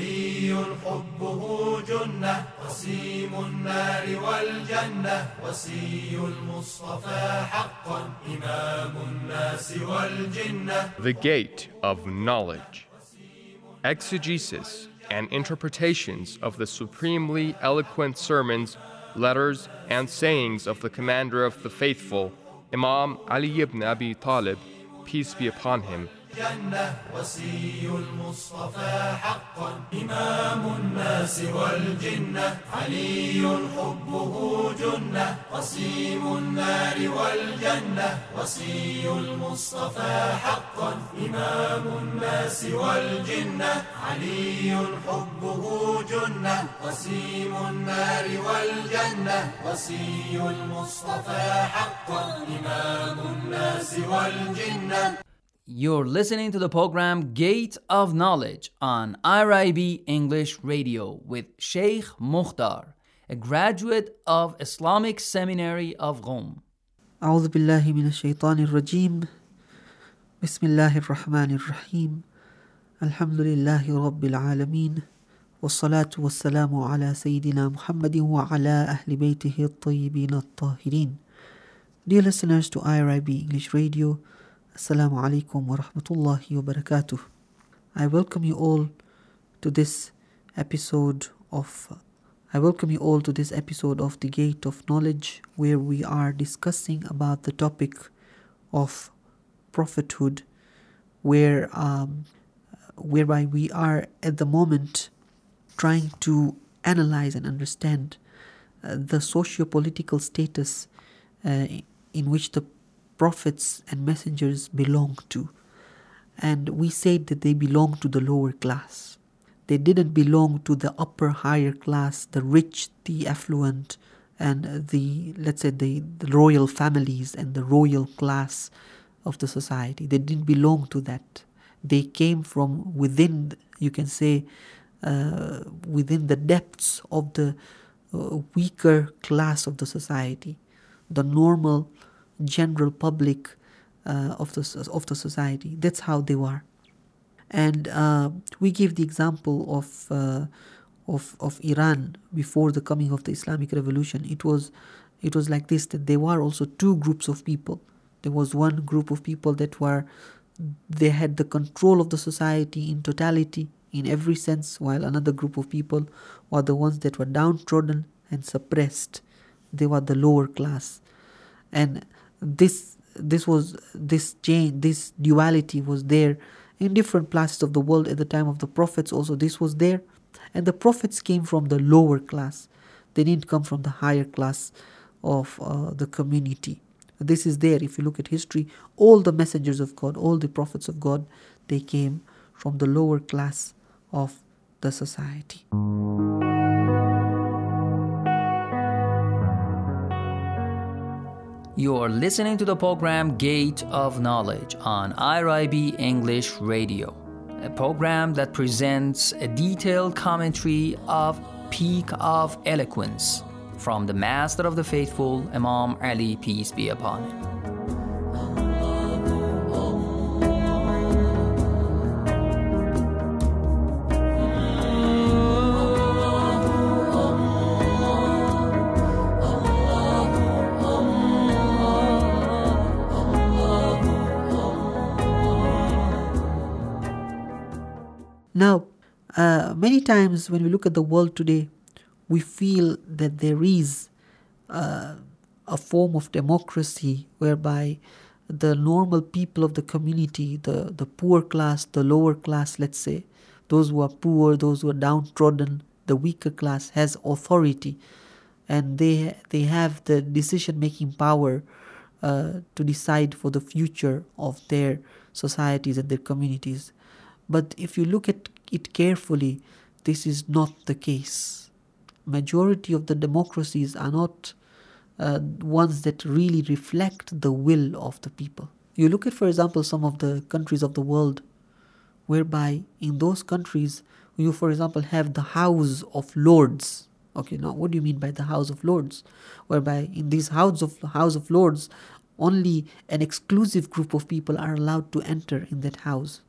علي حبه جنة قسيم النار والجنة وصي المصطفى حقا إمام الناس والجنة. The Gate of Knowledge. Exegesis and interpretations of the supremely eloquent sermons, letters, and sayings of the Commander of the Faithful, Imam Ali ibn Abi Talib, peace be upon him. جنة وصي المصطفى حقا إمام الناس والجنة علي حبه جنة قسيم النار والجنة وصي المصطفى حقا إمام الناس والجنة علي حبه جنة قسيم النار والجنة وصي المصطفى حقا إمام الناس والجنة. You're listening to the program Gate of Knowledge on IRIB English Radio with Sheikh Mukhtar, a graduate of Islamic Seminary of Qom. أعوذ بالله من الشيطان الرجيم. بسم الله الرحمن الرحيم. الحمد لله رب العالمين. والصلاة والسلام على سيدنا محمد وعلى أهل بيته الطيبين الطاهرين. Dear listeners to IRIB English Radio, Assalamu alaikum wa rahmatullahi wa barakatuh. I welcome you all to this episode of The Gate of Knowledge, where we are discussing about the topic of prophethood, whereby we are at the moment trying to analyze and understand the socio-political status in which the prophets and messengers belong to. And we said that they belong to the lower class. They didn't belong to the upper higher class, the rich, the affluent, and the royal families and the royal class of the society. They didn't belong to that. They came from within, you can say, within the depths of the weaker class of the society, the normal general public of the society. That's how they were. And we give the example of Iran before the coming of the Islamic Revolution. It was like this, that there were also two groups of people. There was one group of people they had the control of the society in totality, in every sense, while another group of people were the ones that were downtrodden and suppressed. They were the lower class. And this duality was there in different places of the world at the time of the prophets. Also, this was there, and the prophets came from the lower class. They didn't come from the higher class of the community. This is there. If you look at history, all the messengers of God, all the prophets of God, they came from the lower class of the society. You are listening to the program Gate of Knowledge on IRIB English Radio, a program that presents a detailed commentary of Peak of Eloquence from the Master of the Faithful, Imam Ali, peace be upon him. Now, many times when we look at the world today, we feel that there is a form of democracy whereby the normal people of the community, the poor class, the lower class, let's say, those who are poor, those who are downtrodden, the weaker class has authority, and they have the decision-making power to decide for the future of their societies and their communities. But if you look at it carefully, this is not the case. Majority of the democracies are not ones that really reflect the will of the people. You look at, for example, some of the countries of the world, whereby in those countries you, for example, have the House of Lords. Okay, now what do you mean by the House of Lords? Whereby in this House of Lords, only an exclusive group of people are allowed to enter in that house.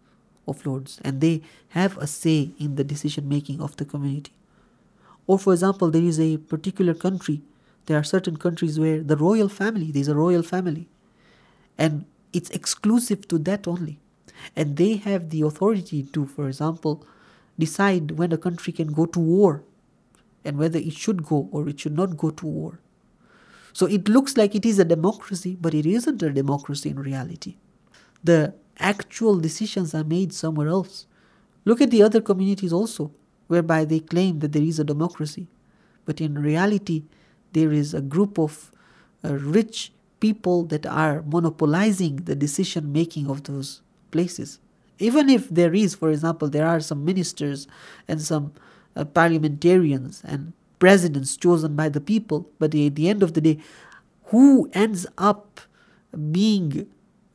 of Lords, and they have a say in the decision making of the community. Or for example, there is a particular country, there are certain countries where the royal family, there's a royal family, and it's exclusive to that only. And they have the authority to, for example, decide when a country can go to war and whether it should go or it should not go to war. So it looks like it is a democracy, but it isn't a democracy in reality. The actual decisions are made somewhere else. Look at the other communities also, whereby they claim that there is a democracy. But in reality, there is a group of rich people that are monopolizing the decision making of those places. Even if there is, for example, there are some ministers and some parliamentarians and presidents chosen by the people, but at the end of the day, who ends up being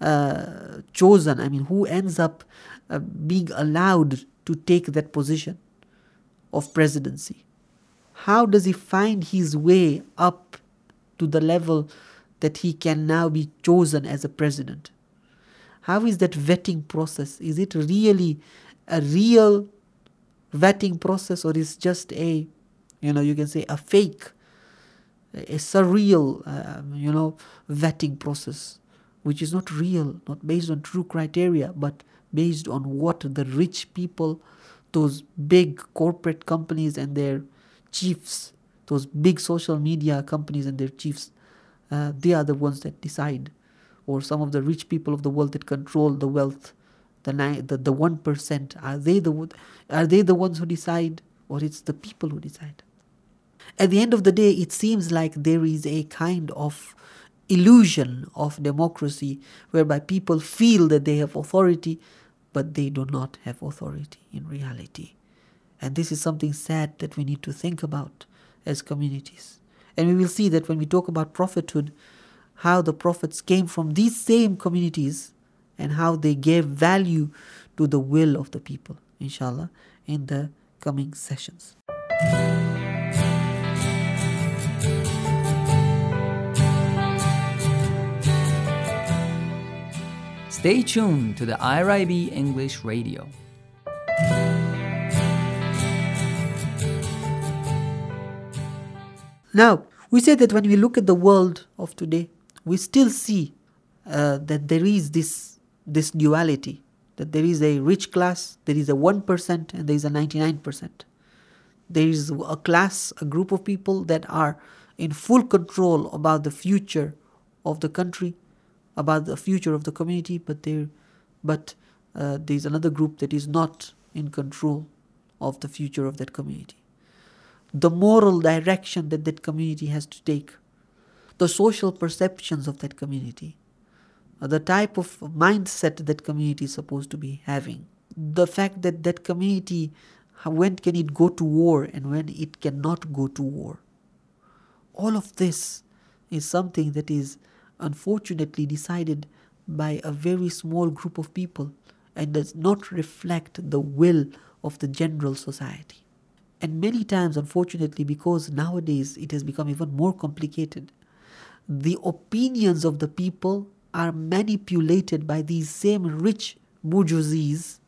chosen? I mean, who ends up being allowed to take that position of presidency? How does he find his way up to the level that he can now be chosen as a president? How is that vetting process? Is it really a real vetting process, or is just a, you can say a fake, a surreal, vetting process, which is not real, not based on true criteria, but based on what the rich people, those big corporate companies and their chiefs, those big social media companies and their chiefs, they are the ones that decide. Or some of the rich people of the world that control the wealth, the 1%, are they the ones who decide, or it's the people who decide? At the end of the day, it seems like there is a kind of illusion of democracy whereby people feel that they have authority, but they do not have authority in reality. And this is something sad that we need to think about as communities. And we will see that when we talk about prophethood, how the prophets came from these same communities and how they gave value to the will of the people, inshallah, in the coming sessions. Stay tuned to the IRIB English Radio. Now, we said that when we look at the world of today, we still see that there is this duality, that there is a rich class, there is a 1%, and there is a 99%. There is a class, a group of people that are in full control about the future of the country, about the future of the community, but there is another group that is not in control of the future of that community. The moral direction that that community has to take, the social perceptions of that community, the type of mindset that community is supposed to be having, the fact that that community, when can it go to war and when it cannot go to war. All of this is something that is unfortunately decided by a very small group of people and does not reflect the will of the general society. And many times, unfortunately, because nowadays it has become even more complicated, the opinions of the people are manipulated by these same rich bourgeoisies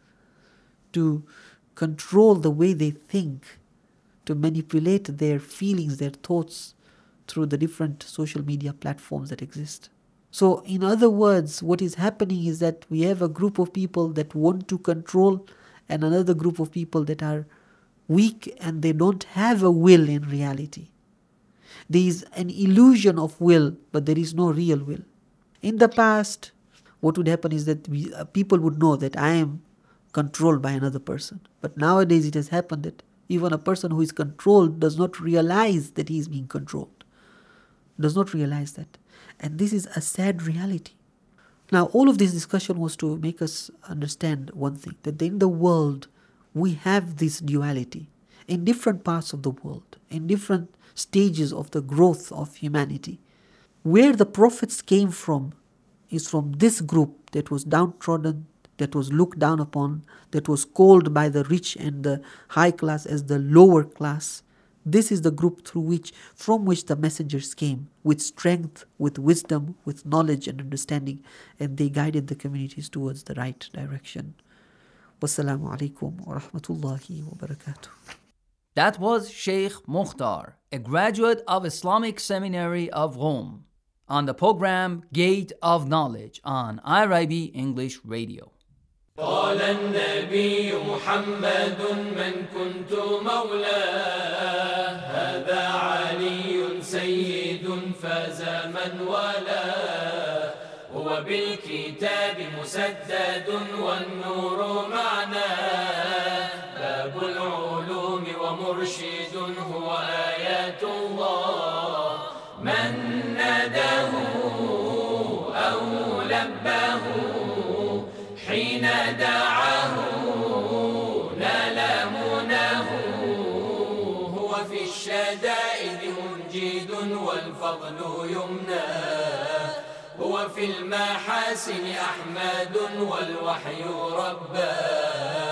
to control the way they think, to manipulate their feelings, their thoughts through the different social media platforms that exist. So, in other words, what is happening is that we have a group of people that want to control and another group of people that are weak and they don't have a will in reality. There is an illusion of will, but there is no real will. In the past, what would happen is that people would know that I am controlled by another person. But nowadays it has happened that even a person who is controlled does not realize that he is being controlled. Does not realize that. And this is a sad reality. Now, all of this discussion was to make us understand one thing, that in the world we have this duality in different parts of the world, in different stages of the growth of humanity. Where the prophets came from is from this group that was downtrodden, that was looked down upon, that was called by the rich and the high class as the lower class. This is the group from which the messengers came, with strength, with wisdom, with knowledge and understanding, and they guided the communities towards the right direction. Wassalamu alaikum wa rahmatullahi wa barakatuh. That was Sheikh Mukhtar, a graduate of Islamic Seminary of Rome, on the program Gate of Knowledge on IRIB English Radio. قال النبي محمد من كنت مولاه هذا علي سيد فاز من والاه هو بالكتاب مسدد والنور معناه باب العلوم ومرشد هو آيات الله من ناداه أو لباه حين دعاه نال مناه هو في الشدائد منجد والفضل يمناه هو في المحاسن أحمد والوحي رباه